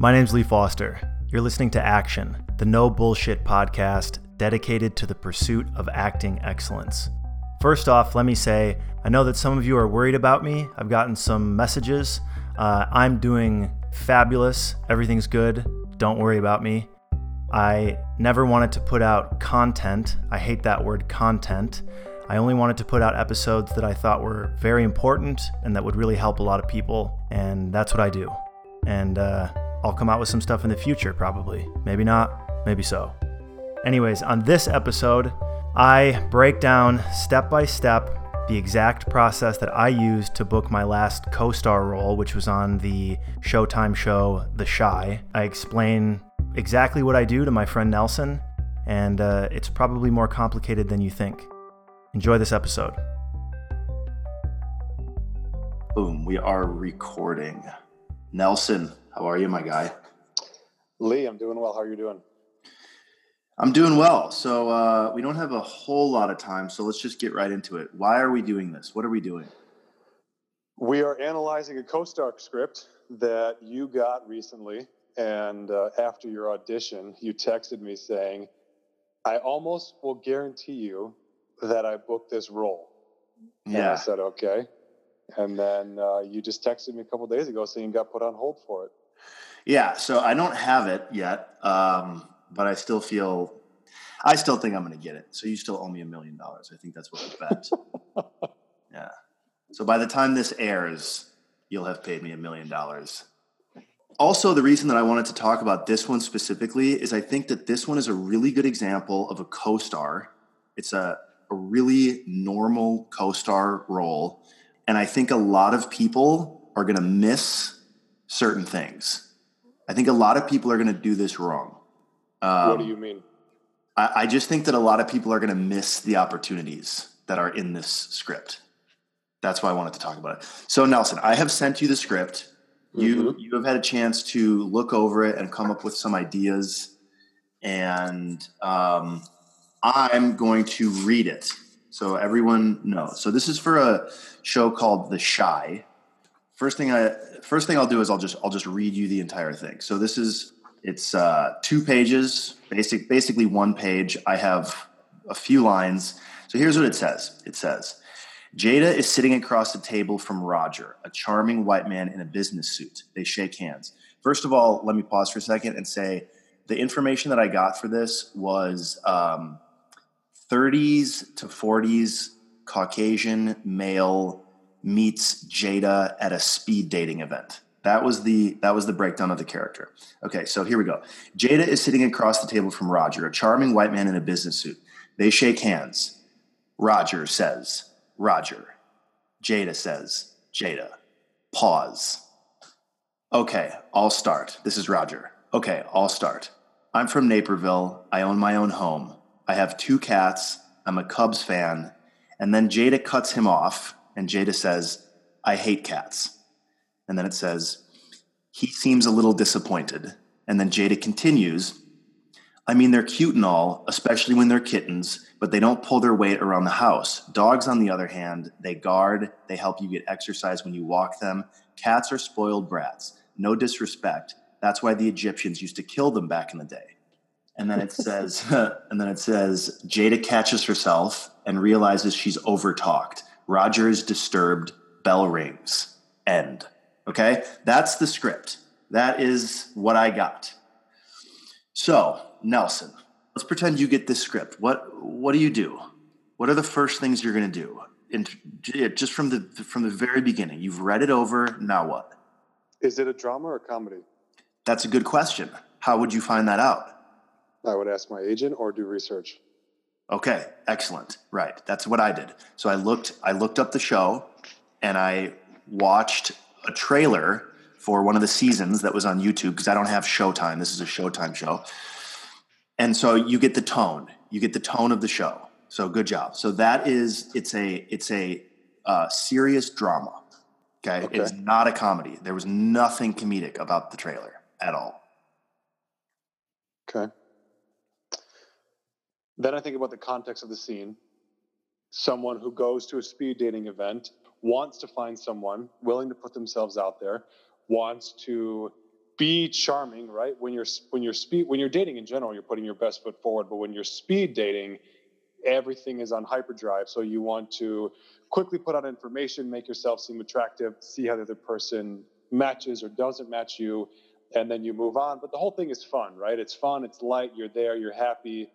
My name's Lee Foster. You're listening to Action, the no bullshit podcast dedicated to the pursuit of acting excellence. First off, let me say, I know that some of you are worried about me. I've gotten some messages. I'm doing fabulous. Everything's good. Don't worry about me. I never wanted to put out content. I hate that word, content. I only wanted to put out episodes that I thought were very important and that would really help a lot of people, and that's what I do. And I'll come out with some stuff in the future, probably. Maybe not, maybe so. Anyways, on this episode, I break down step by step the exact process that I used to book my last co-star role, which was on the Showtime show, The Chi. I explain exactly what I do to my friend Nelson, and it's probably more complicated than you think. Enjoy this episode. Boom, we are recording. Nelson, how are you, my guy? Lee, I'm doing well. How are you doing? I'm doing well. So we don't have a whole lot of time, so let's just get right into it. Why are we doing this? What are we doing? We are analyzing a co-star script that you got recently, and after your audition, you texted me saying, I almost will guarantee you that I booked this role. Yeah. And I said, okay. And then you just texted me a couple days ago saying you got put on hold for it. Yeah, so I don't have it yet, but I still think I'm going to get it. So you still owe me $1 million. I think that's what we bet. Yeah. So by the time this airs, you'll have paid me $1 million. Also, the reason that I wanted to talk about this one specifically is I think that this one is a really good example of a co-star. It's a really normal co-star role. And I think a lot of people are going to miss certain things. I think a lot of people are going to do this wrong. What do you mean? I just think that a lot of people are going to miss the opportunities that are in this script. That's why I wanted to talk about it. So Nelson, I have sent you the script. You have had a chance to look over it and come up with some ideas. And I'm going to read it so everyone knows. So this is for a show called The Chi. First thing I'll do is I'll just read you the entire thing. So it's 2 pages, basically 1 page. I have a few lines. So here's what it says. It says, Jada is sitting across the table from Roger, a charming white man in a business suit. They shake hands. First of all, let me pause for a second and say the information that I got for this was 30s to 40s Caucasian male meets Jada at a speed dating event. That was the breakdown of the character. Okay, so here we go. Jada is sitting across the table from Roger, a charming white man in a business suit. They shake hands. Roger says, Roger. Jada says, Jada. Pause. Okay, I'll start. This is Roger. Okay, I'll start. I'm from Naperville. I own my own home. I have 2 cats. I'm a Cubs fan. And then Jada cuts him off, and Jada says, I hate cats. And then it says, he seems a little disappointed. And then Jada continues, I mean, they're cute and all, especially when they're kittens, but they don't pull their weight around the house. Dogs, on the other hand, they guard, they help you get exercise when you walk them. Cats are spoiled brats. No disrespect. That's why the Egyptians used to kill them back in the day. And then it says, Jada catches herself and realizes she's overtalked. Roger is disturbed. Bell rings. End. Okay? That's the script. That is what I got. So, Nelson, let's pretend you get this script. What do you do? What are the first things you're going to do? Just from the very beginning. You've read it over. Now what? Is it a drama or a comedy? That's a good question. How would you find that out? I would ask my agent or do research. Okay, excellent. Right. That's what I did. So I looked up the show and I watched a trailer for one of the seasons that was on YouTube because I don't have Showtime. This is a Showtime show. And so you get the tone. You get the tone of the show. So good job. So it's a serious drama. Okay? It's not a comedy. There was nothing comedic about the trailer at all. Okay. Then I think about the context of the scene. Someone who goes to a speed dating event, wants to find someone, willing to put themselves out there, wants to be charming, right? When you're dating in general, you're putting your best foot forward. But when you're speed dating, everything is on hyperdrive. So you want to quickly put out information, make yourself seem attractive, see how the other person matches or doesn't match you, and then you move on. But the whole thing is fun, right? It's fun, it's light, you're there, you're happy.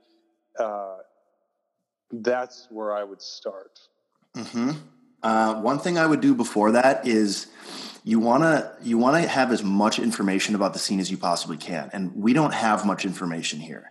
That's where I would start. Mm-hmm. One thing I would do before that is you want to have as much information about the scene as you possibly can. And we don't have much information here.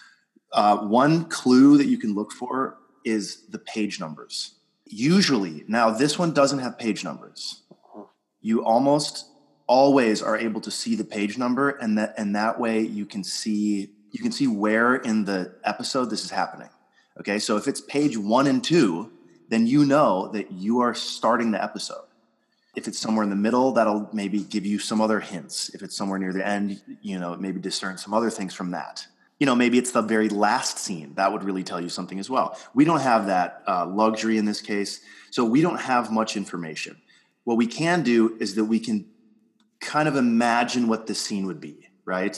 One clue that you can look for is the page numbers. Usually, now this one doesn't have page numbers. You almost always are able to see the page number, and that way you can see where in the episode this is happening. Okay, so if it's page 1 and 2, then you know that you are starting the episode. If it's somewhere in the middle, that'll maybe give you some other hints. If it's somewhere near the end, maybe discern some other things from that. Maybe it's the very last scene. That would really tell you something as well. We don't have that luxury in this case, so we don't have much information. What we can do is that we can kind of imagine what the scene would be, right?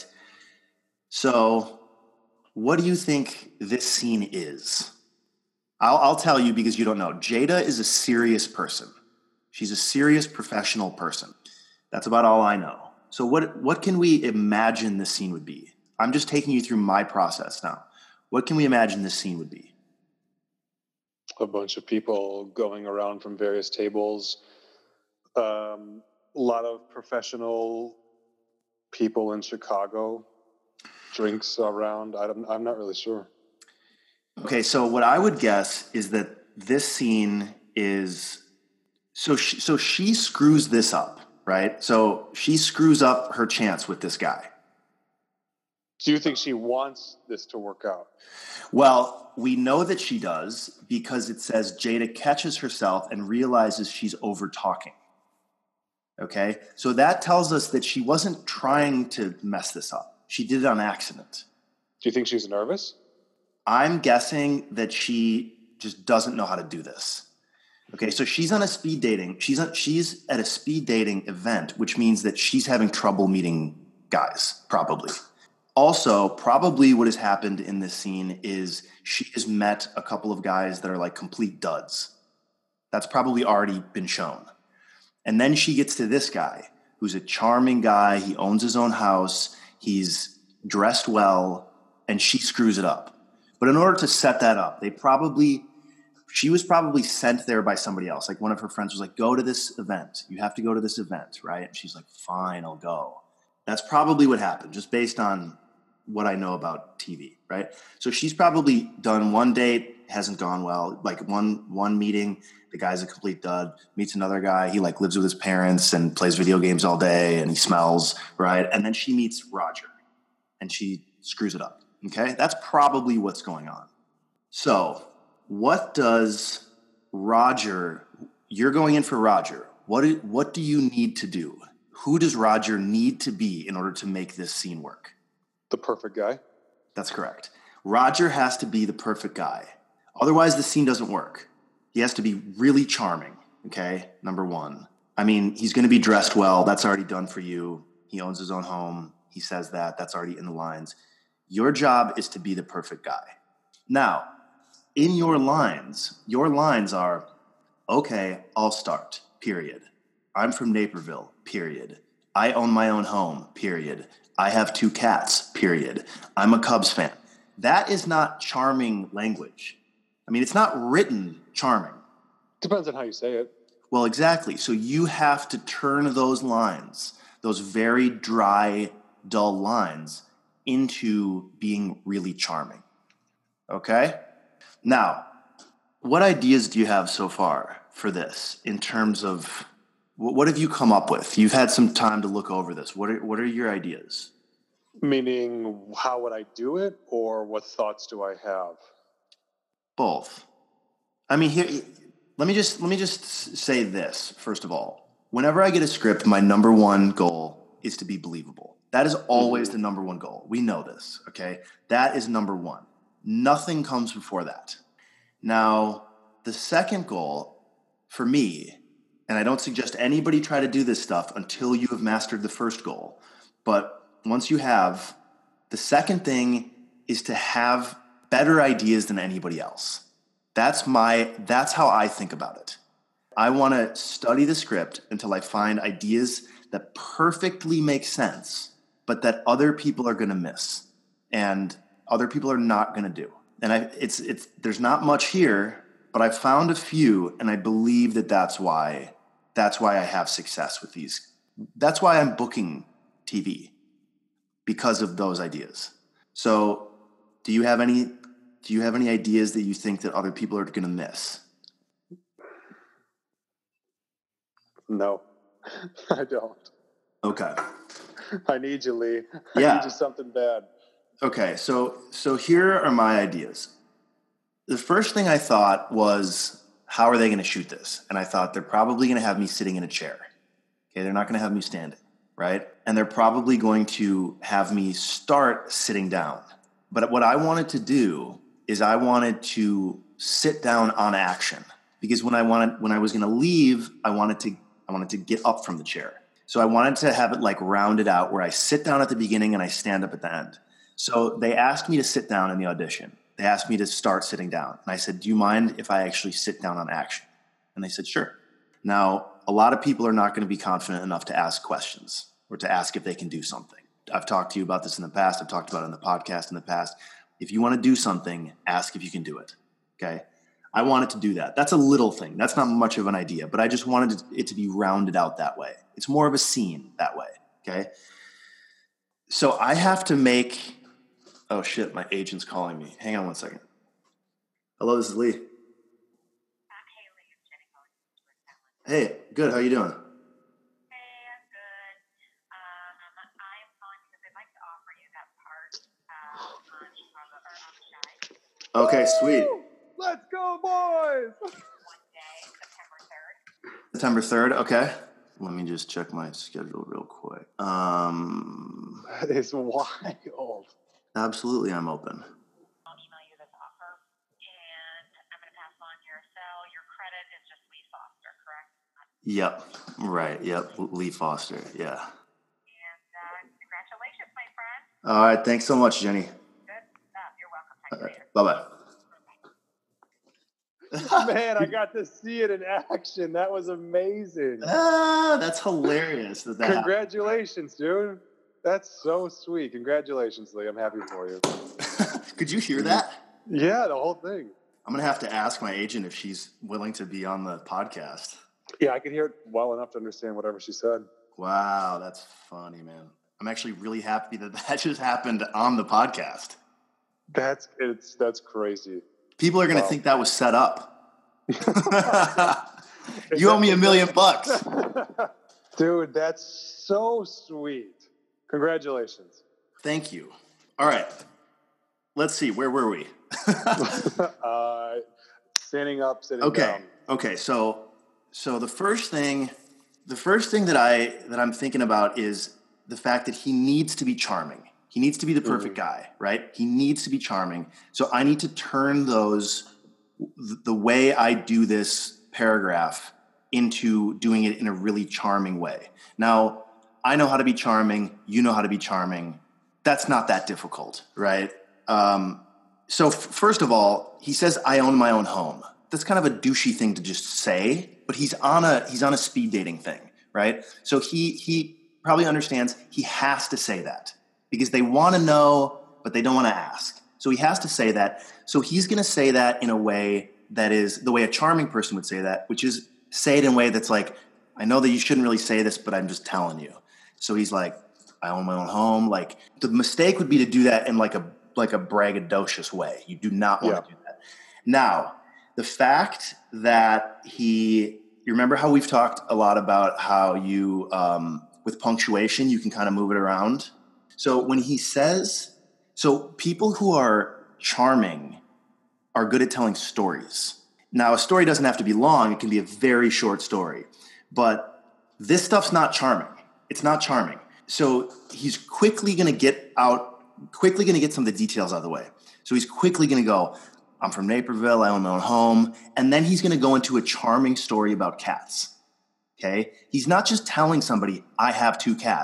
So what do you think this scene is? I'll tell you because you don't know. Jada is a serious person. She's a serious professional person. That's about all I know. So what can we imagine this scene would be? I'm just taking you through my process now. What can we imagine this scene would be? A bunch of people going around from various tables. A lot of professional people in Chicago. Drinks around. I'm not really sure. Okay, so what I would guess is that this scene is so she screws this up, right? So she screws up her chance with this guy. Do you think she wants this to work out? Well, we know that she does because it says Jada catches herself and realizes she's over talking. Okay, so that tells us that she wasn't trying to mess this up. She did it on accident. Do you think she's nervous? I'm guessing that she just doesn't know how to do this. Okay, so she's on a speed dating. She's at a speed dating event, which means that she's having trouble meeting guys, probably. Also, probably what has happened in this scene is she has met a couple of guys that are like complete duds. That's probably already been shown. And then she gets to this guy who's a charming guy. He owns his own house. He's dressed well, and she screws it up. But in order to set that up, she was probably sent there by somebody else. Like one of her friends was like, go to this event. You have to go to this event, right? And she's like, fine, I'll go. That's probably what happened, just based on what I know about TV, right? So she's probably done one date, hasn't gone well. Like one meeting, the guy's a complete dud, meets another guy. He like lives with his parents and plays video games all day and he smells, right? And then she meets Roger and she screws it up, okay? That's probably what's going on. So what does Roger, you're going in for Roger. What do you need to do? Who does Roger need to be in order to make this scene work? The perfect guy. That's correct. Roger has to be the perfect guy. Otherwise, the scene doesn't work. He has to be really charming, okay? Number one. I mean, he's going to be dressed well. That's already done for you. He owns his own home. He says that. That's already in the lines. Your job is to be the perfect guy. Now, in your lines are, okay, I'll start, period. I'm from Naperville, period. I own my own home, period. I have 2 cats, period. I'm a Cubs fan. That is not charming language. I mean, it's not written charming. Depends on how you say it. Well, exactly. So you have to turn those lines, those very dry, dull lines, into being really charming. Okay? Now, what ideas do you have so far for this in terms of what have you come up with? You've had some time to look over this. What are your ideas? Meaning, how would I do it, or what thoughts do I have? Both. I mean, here, let me just say this first of all. Whenever I get a script, my number one goal is to be believable. That is always the number one goal. We know this, okay? That is number one. Nothing comes before that. Now, the second goal for me, and I don't suggest anybody try to do this stuff until you have mastered the first goal, But once you have, the second thing is to have better ideas than anybody else. That's how I think about it. I want to study the script until I find ideas that perfectly make sense, but that other people are going to miss and other people are not going to do. And there's not much here, but I found a few, and I believe that's why I have success with these. That's why I'm booking TV, because of those ideas. So, do you have any ideas that you think that other people are going to miss? No, I don't. Okay. I need you, Lee. Yeah. I need you something bad. Okay, so here are my ideas. The first thing I thought was, how are they going to shoot this? And I thought they're probably going to have me sitting in a chair. Okay, they're not going to have me standing, right? And they're probably going to have me start sitting down. But what I wanted to do is I wanted to sit down on action, because when I was going to leave, I wanted to get up from the chair. So I wanted to have it like rounded out where I sit down at the beginning and I stand up at the end. So they asked me to sit down in the audition. They asked me to start sitting down. And I said, do you mind if I actually sit down on action? And they said, sure. Now, a lot of people are not going to be confident enough to ask questions or to ask if they can do something. I've talked to you about this in the past. I've talked about it in the podcast in the past. If you want to do something, ask if you can do it. Okay. I wanted to do that. That's a little thing. That's not much of an idea, but I just wanted it to be rounded out that way. It's more of a scene that way. Okay. So I have to make, oh shit, my agent's calling me. Hang on one second. Hello, this is Lee. Hey, Lee, it's Jenny calling from Talent. Hey, good. How you doing? Hey, I'm good. I am calling because I'd like to offer you that part on Chicago or on the Shy. Okay, sweet. Let's go, boys! One day, September 3rd. September 3rd. Okay. Let me just check my schedule real quick. That is wild. Absolutely, I'm open. I'll email you this offer, and I'm going to pass on your cell. Your credit is just Lee Foster, correct? Yep. Right. Yep. Lee Foster. Yeah. And congratulations, my friend. All right. Thanks so much, Jenny. Good stuff. You're welcome. Talk to you later. Bye-bye. Man, I got to see it in action. That was amazing. That's hilarious. Congratulations, dude. That's so sweet. Congratulations, Lee. I'm happy for you. Could you hear that? Yeah, the whole thing. I'm going to have to ask my agent if she's willing to be on the podcast. Yeah, I could hear it well enough to understand whatever she said. Wow, that's funny, man. I'm actually really happy that just happened on the podcast. That's crazy. People are going to think that was set up. You owe me $1 million. Dude, that's so sweet. Congratulations. Thank you. All right. Let's see. Where were we? Standing up, sitting down. Okay. So the first thing that I'm thinking about is the fact that he needs to be charming. He needs to be the perfect guy, right? He needs to be charming. So I need to turn the way I do this paragraph into doing it in a really charming way. Now, I know how to be charming. You know how to be charming. That's not that difficult, right? So first of all, he says, I own my own home. That's kind of a douchey thing to just say, but he's on a speed dating thing, right? So he probably understands he has to say that because they want to know, but they don't want to ask. So he has to say that. So he's going to say that in a way that is the way a charming person would say that, which is say it in a way that's like, I know that you shouldn't really say this, but I'm just telling you. So he's like, I own my own home. Like the mistake would be to do that in like a braggadocious way. You do not want to do that. Now, the fact that you remember how we've talked a lot about how you, with punctuation, you can kind of move it around. So when he says, so people who are charming are good at telling stories. Now, a story doesn't have to be long. It can be a very short story. But this stuff's not charming. It's not charming. So he's quickly going to get some of the details out of the way. So he's quickly going to go, I'm from Naperville. I own my own home. And then he's going to go into a charming story about cats. Okay? He's not just telling somebody, I have 2 cats.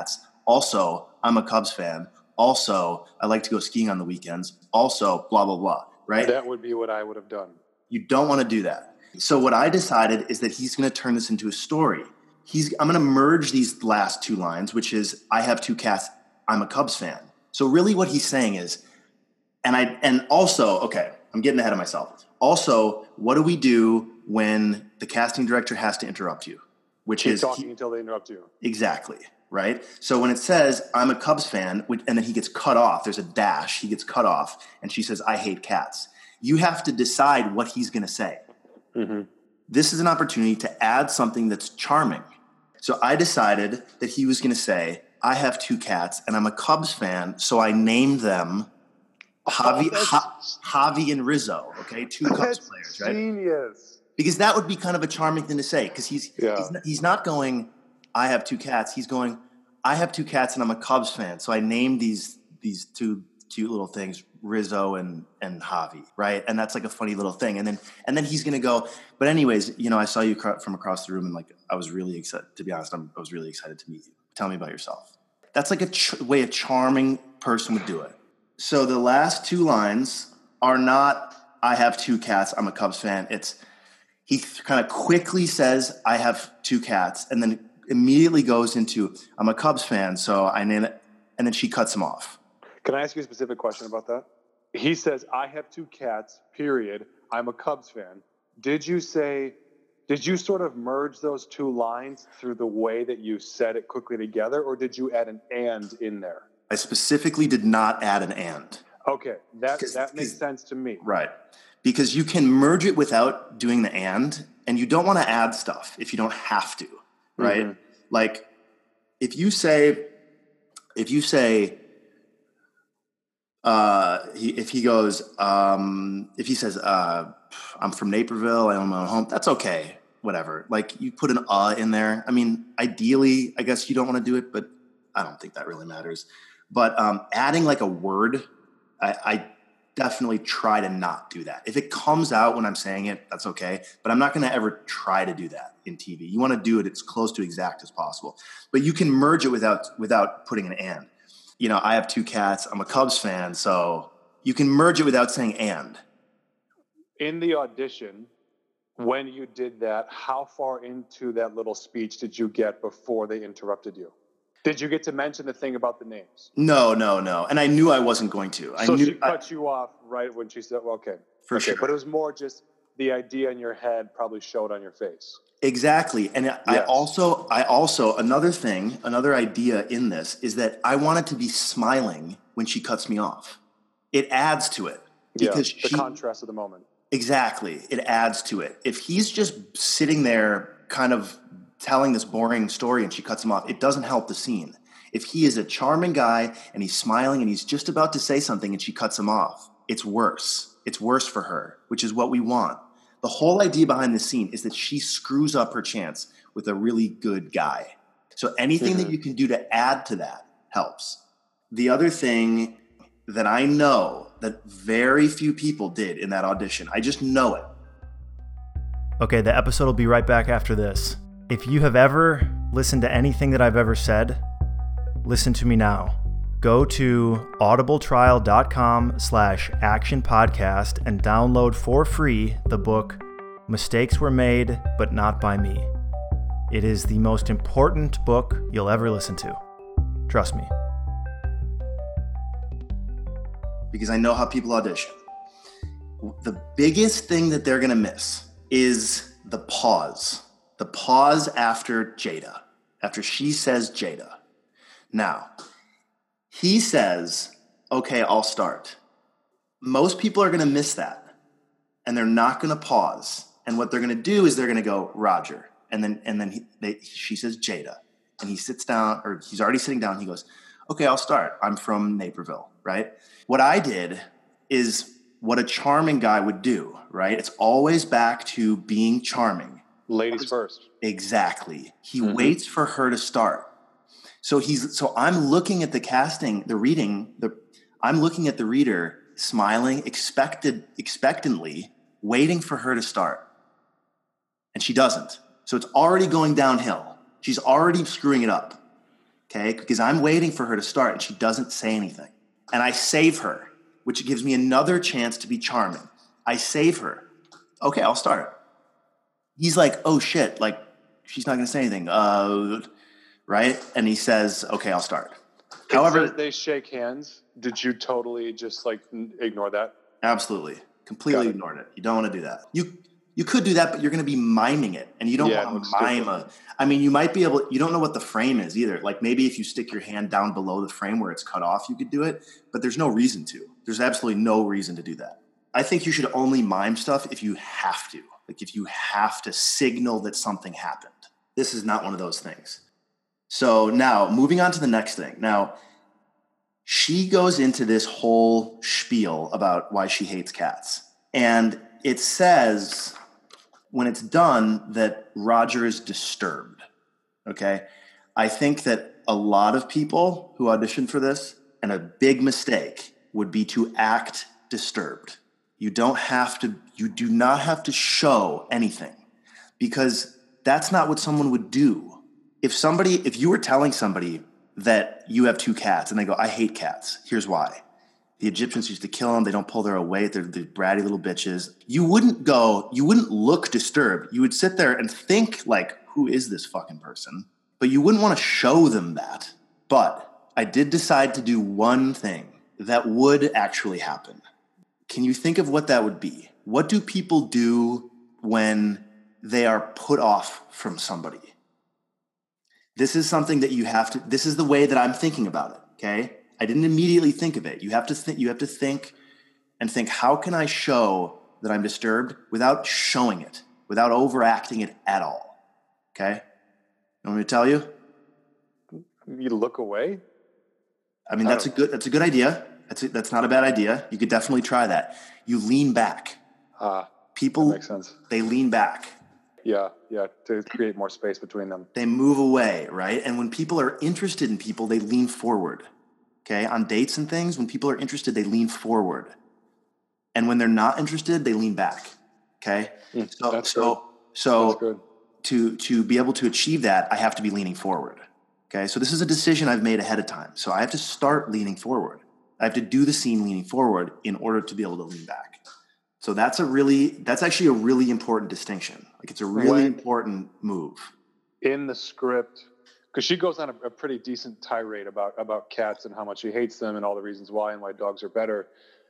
Also, I'm a Cubs fan. Also, I like to go skiing on the weekends. Also, blah, blah, blah, right? That would be what I would have done. You don't want to do that. So what I decided is that he's going to turn this into a story. I'm going to merge these last two lines, which is, I have two cats. I'm a Cubs fan. So really what he's saying is, and also, okay, I'm getting ahead of myself. Also, what do we do when the casting director has to interrupt you? Keep talking until they interrupt you. Exactly, right? So when it says, I'm a Cubs fan, and then he gets cut off, there's a dash, he gets cut off, and she says, I hate cats. You have to decide what he's going to say. Mm-hmm. This is an opportunity to add something that's charming. So I decided that he was going to say, I have two cats, and I'm a Cubs fan, so I named them Javi and Rizzo, okay? Two Cubs players, right? Genius. Because that would be kind of a charming thing to say, because he's not going, I have two cats. He's going, I have two cats, and I'm a Cubs fan, so I named these two cute little things, Rizzo and Javi, right? And that's like a funny little thing. And then he's going to go, but anyways, I saw you from across the room, and like, I was really excited, to be honest, I was really excited to meet you. Tell me about yourself. That's like a way a charming person would do it. So the last two lines are not, I have two cats, I'm a Cubs fan. It's, he kind of quickly says, I have two cats, and then immediately goes into, I'm a Cubs fan, so I name it, and then she cuts him off. Can I ask you a specific question about that? He says, I have two cats, period. I'm a Cubs fan. Did you sort of merge those two lines through the way that you said it quickly together, or did you add an and in there? I specifically did not add an and. Okay, that makes sense to me. Right. Because you can merge it without doing the and you don't want to add stuff if you don't have to, right? Mm-hmm. Like, if he says, I'm from Naperville, I own my own home, that's okay, whatever. Like, you put an in there. I mean, ideally, I guess you don't want to do it, but I don't think that really matters. But adding like a word, I definitely try to not do that. If it comes out when I'm saying it, that's okay. But I'm not going to ever try to do that in TV. You want to do it as close to exact as possible. But you can merge it without putting an and. I have two cats. I'm a Cubs fan. So you can merge it without saying and. In the audition, when you did that, how far into that little speech did you get before they interrupted you? Did you get to mention the thing about the names? No. And I knew I wasn't going to. She cut you off right when she said, well, okay. For sure. But it was more just the idea in your head probably showed on your face. Exactly. And yes. I also, another idea in this is that I wanted to be smiling when she cuts me off. It adds to it. Because the contrast of the moment. Exactly. It adds to it. If he's just sitting there kind of telling this boring story and she cuts him off, it doesn't help the scene. If he is a charming guy and he's smiling and he's just about to say something and she cuts him off, it's worse. It's worse for her, which is what we want. The whole idea behind the scene is that she screws up her chance with a really good guy. So anything that you can do to add to that helps. The other thing that I know that very few people did in that audition, I just know it. Okay, the episode will be right back after this. If you have ever listened to anything that I've ever said, listen to me now. Go to audibletrial.com/actionpodcast and download for free the book, Mistakes Were Made, But Not By Me. It is the most important book you'll ever listen to. Trust me. Because I know how people audition. The biggest thing that they're going to miss is the pause. The pause after Jada, after she says Jada. Now, he says, okay, I'll start. Most people are going to miss that, and they're not going to pause. And what they're going to do is they're going to go, Roger. And then she says Jada, and he sits down, or he's already sitting down. He goes, okay, I'll start. I'm from Naperville, right? What I did is what a charming guy would do, right? It's always back to being charming. Ladies first. Exactly. He waits for her to start. So I'm looking at the casting, I'm looking at the reader smiling, expectantly, waiting for her to start. And she doesn't. So it's already going downhill. She's already screwing it up. okay? Because I'm waiting for her to start and she doesn't say anything. And I save her, which gives me another chance to be charming. I save her. Okay, I'll start. He's like, oh shit, like she's not going to say anything. Right? And he says, okay, I'll start. However, they shake hands. Did you totally just like ignore that? Absolutely. Completely ignored it. You don't want to do that. You could do that, but you're going to be miming it. And you don't want to mime you might be able, you don't know what the frame is either. Like maybe if you stick your hand down below the frame where it's cut off, you could do it, but there's no reason to. There's absolutely no reason to do that. I think you should only mime stuff if you have to. Like if you have to signal that something happened. This is not one of those things. So now moving on to the next thing. Now, she goes into this whole spiel about why she hates cats. And it says when it's done that Roger is disturbed. Okay. I think that a lot of people who audition for this, and a big mistake would be to act disturbed. You do not have to show anything because that's not what someone would do. If you were telling somebody that you have 2 cats and they go, I hate cats, here's why. The Egyptians used to kill them. They don't pull their weight. They're the bratty little bitches. You wouldn't look disturbed. You would sit there and think like, who is this fucking person? But you wouldn't want to show them that. But I did decide to do one thing that would actually happen. Can you think of what that would be? What do people do when they are put off from somebody? This is something that this is the way that I'm thinking about it, okay? I didn't immediately think of it. You have to think, how can I show that I'm disturbed without showing it, without overacting it at all, okay? You want me to tell you? You look away? I mean, that's a good idea. That's not a bad idea. You could definitely try that. You lean back. People, that makes sense. They lean back. Yeah, to create more space between them. They move away, right? And when people are interested in people, they lean forward, okay? On dates and things, when people are interested, they lean forward. And when they're not interested, they lean back, okay? So to be able to achieve that, I have to be leaning forward, okay? So this is a decision I've made ahead of time. So I have to start leaning forward. I have to do the scene leaning forward in order to be able to lean back. So that's actually a really important distinction. Like it's a really important move. In the script, because she goes on a pretty decent tirade about cats and how much she hates them and all the reasons why and why dogs are better.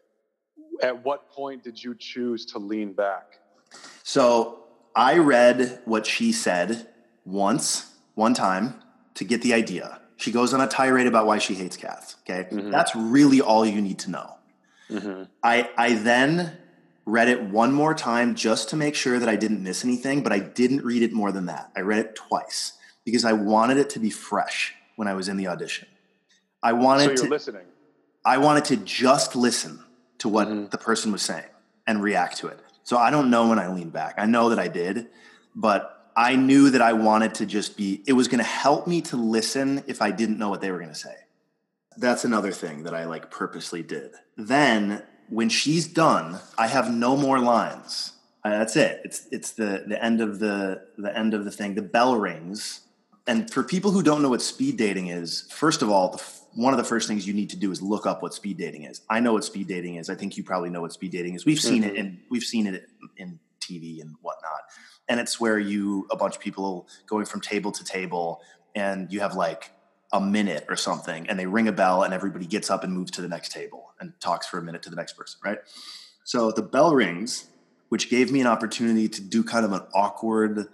At what point did you choose to lean back? So I read what she said one time to get the idea. She goes on a tirade about why she hates cats. Okay. Mm-hmm. That's really all you need to know. Mm-hmm. I then read it one more time just to make sure that I didn't miss anything, but I didn't read it more than that. I read it twice because I wanted it to be fresh when I was in the audition. Listening. I wanted to just listen to what the person was saying and react to it. So I don't know when I leaned back. I know that I did, but I knew that I wanted to it was going to help me to listen if I didn't know what they were going to say. That's another thing that I purposely did. Then when she's done, I have no more lines. That's it. It's the end of the thing. The bell rings. And for people who don't know what speed dating is, first of all, one of the first things you need to do is look up what speed dating is. I know what speed dating is. I think you probably know what speed dating is. We've seen it in TV and whatnot. And it's where a bunch of people going from table to table, and you have a minute or something, and they ring a bell and everybody gets up and moves to the next table and talks for a minute to the next person, right? So the bell rings, which gave me an opportunity to do kind of an awkward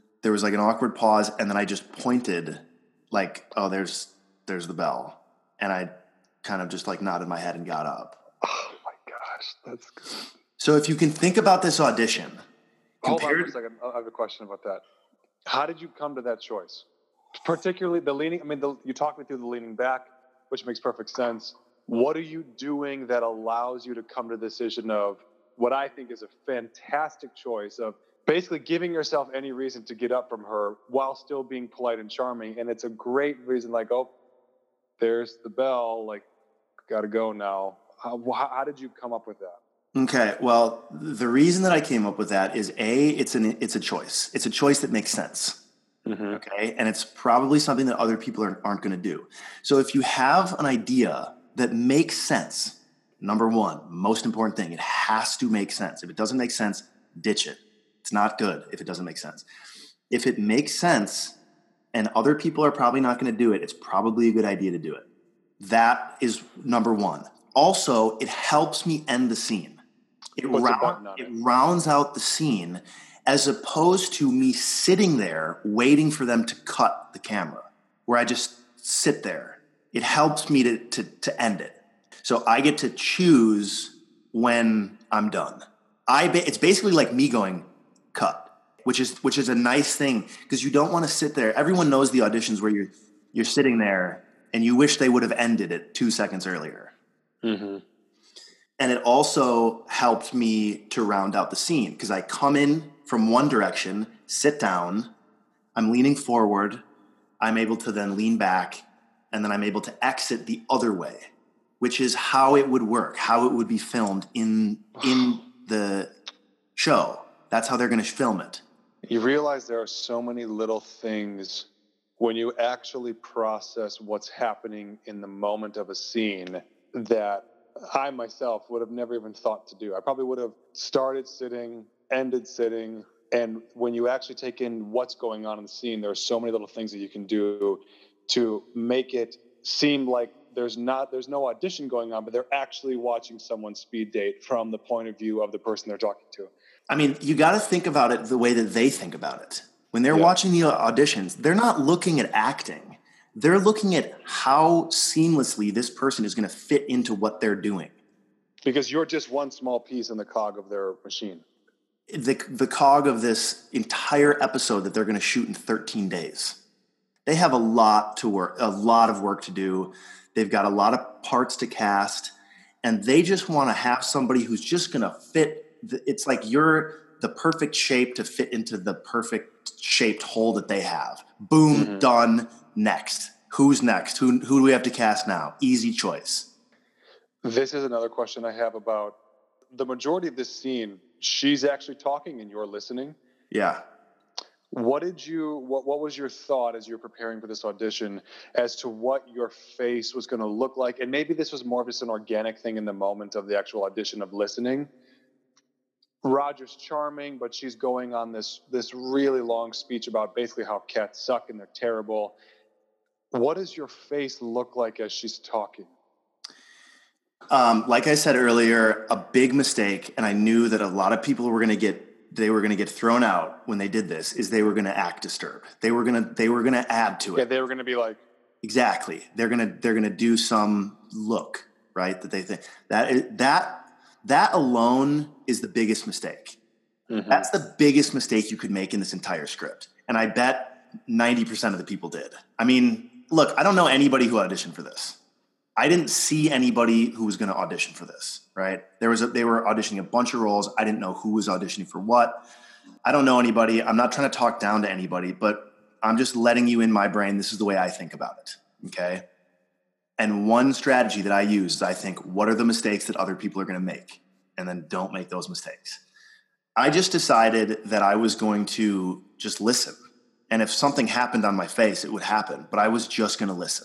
pause. And then I just pointed there's the bell. And I kind of just nodded my head and got up. Oh my gosh. That's good. So if you can think about this audition. Hold on for a second. I have a question about that. How did you come to that choice? Particularly the leaning. You talked me through the leaning back, which makes perfect sense. What are you doing that allows you to come to the decision of what I think is a fantastic choice of basically giving yourself any reason to get up from her while still being polite and charming? And it's a great reason, there's the bell, got to go now. How did you come up with that? Okay, well, the reason that I came up with that is it's a choice. It's a choice that makes sense. Okay. And it's probably something that other people aren't going to do. So if you have an idea that makes sense, number one, most important thing, it has to make sense. If it doesn't make sense, ditch it. It's not good if it doesn't make sense. If it makes sense and other people are probably not going to do it, it's probably a good idea to do it. That is number one. Also, it helps me end the scene. It rounds out the scene, as opposed to me sitting there waiting for them to cut the camera, where I just sit there. It helps me to end it. So I get to choose when I'm done. It's basically like me going, cut, which is a nice thing, because you don't want to sit there. Everyone knows the auditions where you're sitting there and you wish they would have ended it 2 seconds earlier. Mm-hmm. And it also helped me to round out the scene, because I come in from one direction, sit down, I'm leaning forward, I'm able to then lean back, and then I'm able to exit the other way, which is how it would work, how it would be filmed in the show. That's how they're going to film it. You realize there are so many little things when you actually process what's happening in the moment of a scene that I myself would have never even thought to do. I probably would have started sitting, ended sitting, and when you actually take in what's going on in the scene, there are so many little things that you can do to make it seem like there's no audition going on, but they're actually watching someone speed date from the point of view of the person they're talking to. I mean, you got to think about it the way that they think about it. When they're watching the auditions, they're not looking at acting. They're looking at how seamlessly this person is going to fit into what they're doing. Because you're just one small piece in the cog of their machine. The cog of this entire episode that they're going to shoot in 13 days. They have a lot of work to do. They've got a lot of parts to cast, and they just want to have somebody who's just going to fit. It's like you're the perfect shape to fit into the perfect shaped hole that they have. Boom, done. Next. Who's next? Who do we have to cast now? Easy choice. This is another question I have about the majority of this scene. She's actually talking and you're listening. Yeah. What was your thought as you're preparing for this audition as to what your face was going to look like? And maybe this was more of just an organic thing in the moment of the actual audition of listening. Roger's charming, but she's going on this really long speech about basically how cats suck and they're terrible. What does your face look like as she's talking? Like I said earlier, a big mistake, and I knew that a lot of people were going to get thrown out when they did this, is they were going to act disturbed. They were going to add to it. Yeah, they were going to be like, exactly. They're going to do some look, right? That they think that alone is the biggest mistake. Mm-hmm. That's the biggest mistake you could make in this entire script. And I bet 90% of the people did. I mean, look, I don't know anybody who auditioned for this. I didn't see anybody who was going to audition for this, right? They were auditioning a bunch of roles. I didn't know who was auditioning for what. I don't know anybody. I'm not trying to talk down to anybody, but I'm just letting you in my brain. This is the way I think about it. Okay. And one strategy that I use is I think, what are the mistakes that other people are going to make? And then don't make those mistakes. I just decided that I was going to just listen. And if something happened on my face, it would happen. But I was just going to listen.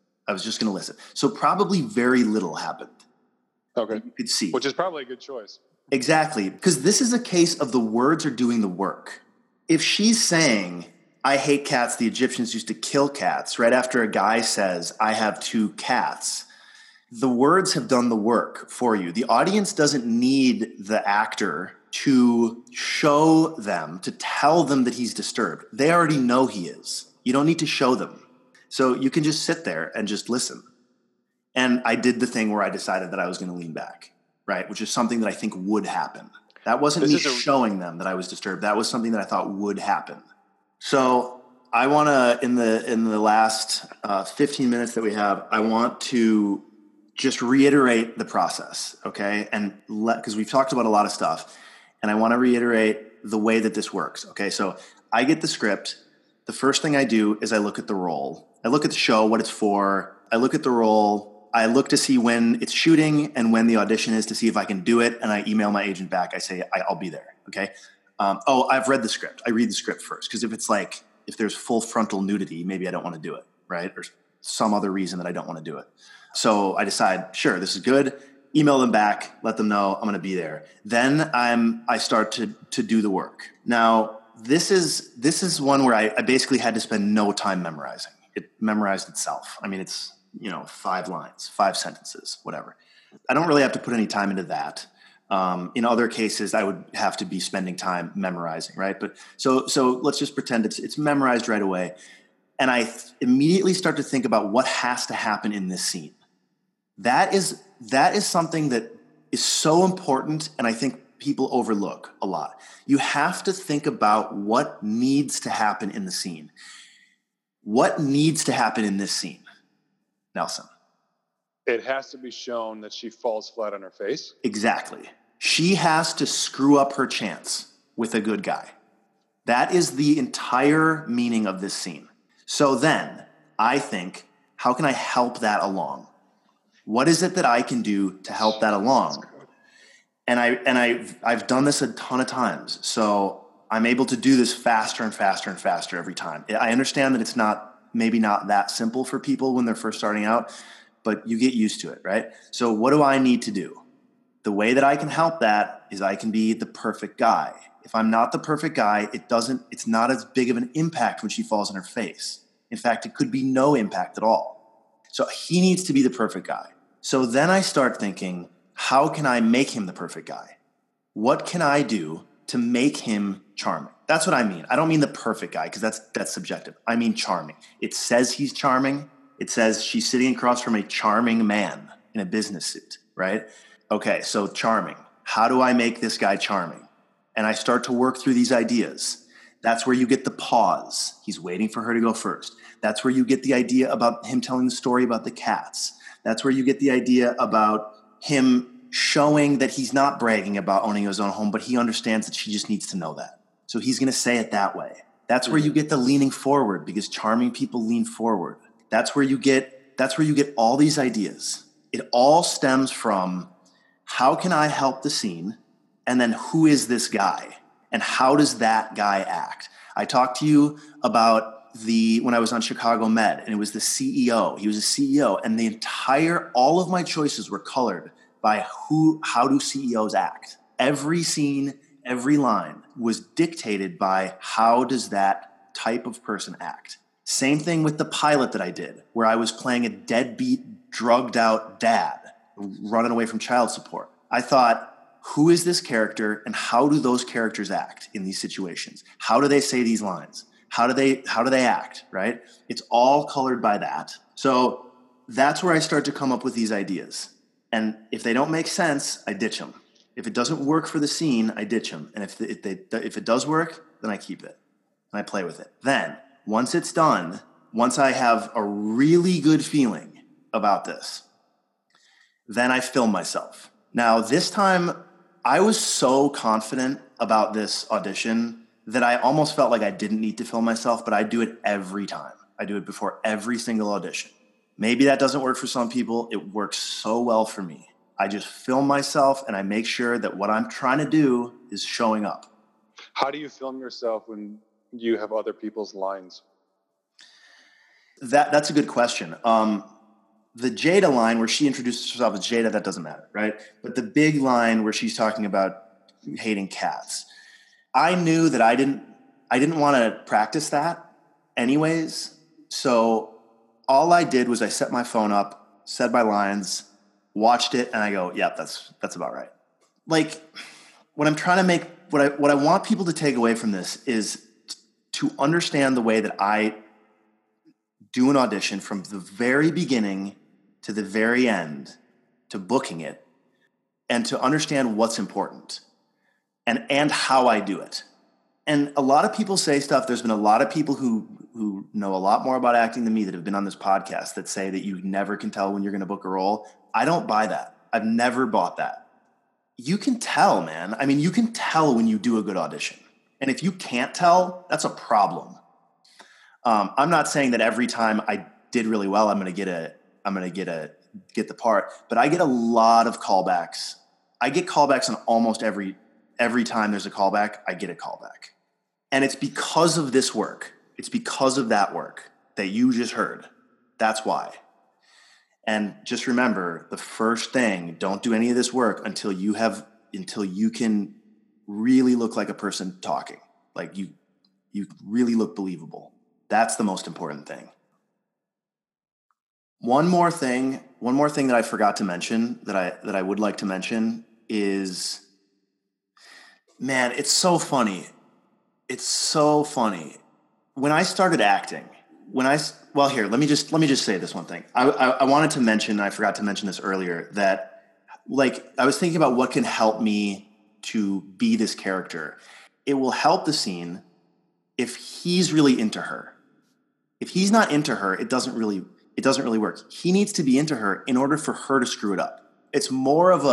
So probably very little happened. Okay. You could see. Which is probably a good choice. Exactly. Because this is a case of the words are doing the work. If she's saying, I hate cats, the Egyptians used to kill cats, right after a guy says, I have 2 cats, the words have done the work for you. The audience doesn't need the actor to show them, to tell them that he's disturbed. They already know he is. You don't need to show them. So you can just sit there and just listen. And I did the thing where I decided that I was going to lean back, right? Which is something that I think would happen. That wasn't me showing them that I was disturbed. That was something that I thought would happen. So I want to, in the last 15 minutes that we have, I want to just reiterate the process, okay? And because we've talked about a lot of stuff, and I want to reiterate the way that this works, okay? So I get the script. The first thing I do is I look at the role. I look at the show, what it's for. I look at the role. I look to see when it's shooting and when the audition is to see if I can do it. And I email my agent back. I say, I'll be there, okay? I've read the script. I read the script first. Because if it's like if there's full frontal nudity, maybe I don't want to do it, right? Or some other reason that I don't want to do it. So I decide, sure, this is good. Email them back, let them know I'm going to be there. Then I start to do the work. Now, this is one where I basically had to spend no time memorizing. It memorized itself. I mean, it's, 5 lines, 5 sentences, whatever. I don't really have to put any time into that. In other cases, I would have to be spending time memorizing, right? But so let's just pretend it's memorized right away. And I immediately start to think about what has to happen in this scene. That is something that is so important, and I think people overlook a lot. You have to think about what needs to happen in the scene. What needs to happen in this scene, Nelson? It has to be shown that she falls flat on her face. Exactly. She has to screw up her chance with a good guy. That is the entire meaning of this scene. So then I think, how can I help that along? What is it that I can do to help that along? And I've done this a ton of times. So I'm able to do this faster and faster and faster every time. I understand that it's maybe not that simple for people when they're first starting out, but you get used to it, right? So what do I need to do? The way that I can help that is I can be the perfect guy. If I'm not the perfect guy, it's not as big of an impact when she falls on her face. In fact, it could be no impact at all. So he needs to be the perfect guy. So then I start thinking, how can I make him the perfect guy? What can I do to make him charming? That's what I mean. I don't mean the perfect guy, because that's subjective. I mean charming. It says he's charming. It says she's sitting across from a charming man in a business suit, right? Okay, so charming. How do I make this guy charming? And I start to work through these ideas. That's where you get the pause. He's waiting for her to go first. That's where you get the idea about him telling the story about the cats. That's where you get the idea about him showing that he's not bragging about owning his own home, but he understands that she just needs to know that. So he's going to say it that way. That's where you get the leaning forward, because charming people lean forward. That's where you get all these ideas. It all stems from, how can I help the scene? And then, who is this guy? And how does that guy act? I talked to you about when I was on Chicago Med, and it was the CEO. He was a CEO, and all of my choices were colored by how do CEOs act. Every scene, every line was dictated by, how does that type of person act? Same thing with the pilot that I did, where I was playing a deadbeat, drugged out dad running away from child support. I thought, who is this character, and how do those characters act in these situations? How do they say these lines? How do they act, right? It's all colored by that. So that's where I start to come up with these ideas. And if they don't make sense, I ditch them. If it doesn't work for the scene, I ditch them. And if it does work, then I keep it and I play with it. Then once it's done, once I have a really good feeling about this, then I film myself. Now, this time I was so confident about this audition that I almost felt like I didn't need to film myself, but I do it every time. I do it before every single audition. Maybe that doesn't work for some people. It works so well for me. I just film myself, and I make sure that what I'm trying to do is showing up. How do you film yourself when you have other people's lines? That's a good question. The Jada line where she introduces herself as Jada, that doesn't matter, right? But the big line where she's talking about hating cats, I knew that I didn't want to practice that anyways. So all I did was I set my phone up, said my lines, watched it, and I go, yep, that's about right. Like, what I'm trying to make, what I want people to take away from this is to understand the way that I do an audition from the very beginning to the very end, to booking it, and to understand what's important and how I do it. And a lot of people say stuff. There's been a lot of people who know a lot more about acting than me that have been on this podcast that say that you never can tell when you're going to book a role. I don't buy that. I've never bought that. You can tell, man. I mean, you can tell when you do a good audition. And if you can't tell, that's a problem. I'm not saying that every time I did really well, I'm going to get the part, but I get a lot of callbacks. I get callbacks on almost every time there's a callback, I get a callback. And it's because of this work. It's because of that work that you just heard. That's why. And just remember, the first thing, don't do any of this work until you can really look like a person talking. Like you really look believable. That's the most important thing. One more thing that I forgot to mention that I would like to mention is, man, it's so funny. It's so funny. When I started acting, let me just say this one thing. I wanted to mention, and I forgot to mention this earlier, that like I was thinking about what can help me to be this character. It will help the scene if he's really into her. If he's not into her, it doesn't really work. He needs to be into her in order for her to screw it up. It's more of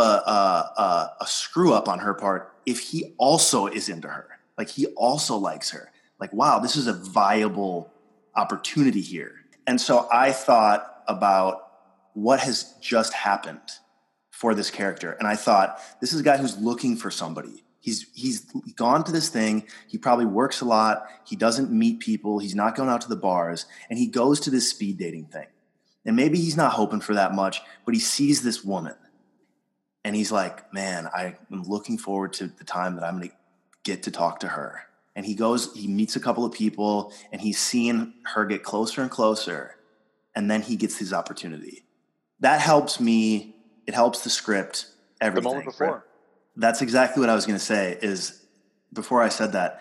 a screw up on her part if he also is into her. Like he also likes her. Like, wow, this is a viable opportunity here. And so I thought about what has just happened for this character. And I thought, this is a guy who's looking for somebody. He's gone to this thing. He probably works a lot. He doesn't meet people. He's not going out to the bars. And he goes to this speed dating thing. And maybe he's not hoping for that much, but he sees this woman. And he's like, man, I'm looking forward to the time that I'm going to get to talk to her. And he meets a couple of people, and he's seeing her get closer and closer. And then he gets his opportunity. That helps me. It helps the script, everything. The moment before. Right? That's exactly what I was going to say is before I said that,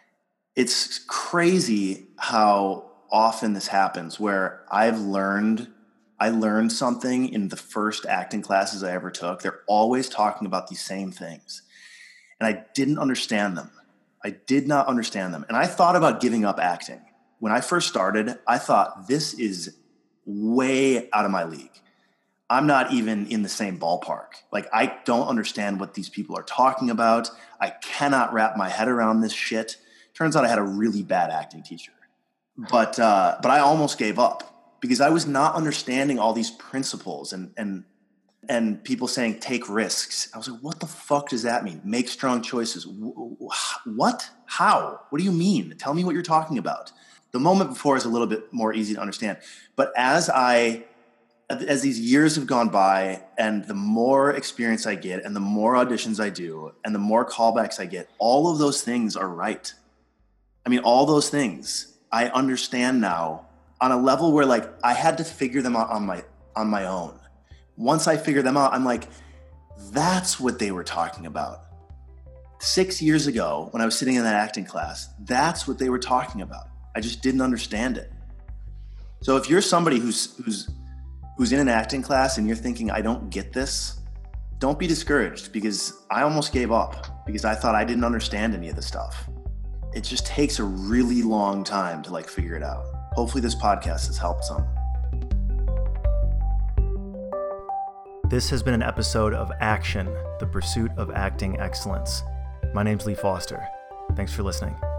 it's crazy how often this happens where I learned something in the first acting classes I ever took. They're always talking about these same things. And I didn't understand them. I did not understand them. And I thought about giving up acting. When I first started, I thought this is way out of my league. I'm not even in the same ballpark. Like, I don't understand what these people are talking about. I cannot wrap my head around this shit. Turns out I had a really bad acting teacher. But I almost gave up because I was not understanding all these principles and people saying, take risks. I was like, what the fuck does that mean? Make strong choices. What? How? What do you mean? Tell me what you're talking about. The moment before is a little bit more easy to understand. But as these years have gone by and the more experience I get and the more auditions I do and the more callbacks I get, all of those things are right. I mean, all those things I understand now on a level where like I had to figure them out on my own. Once I figured them out, I'm like, that's what they were talking about. 6 years ago, when I was sitting in that acting class, that's what they were talking about. I just didn't understand it. So if you're somebody who's in an acting class and you're thinking, I don't get this, don't be discouraged because I almost gave up because I thought I didn't understand any of the stuff. It just takes a really long time to like figure it out. Hopefully this podcast has helped some. This has been an episode of Action, the Pursuit of Acting Excellence. My name's Lee Foster. Thanks for listening.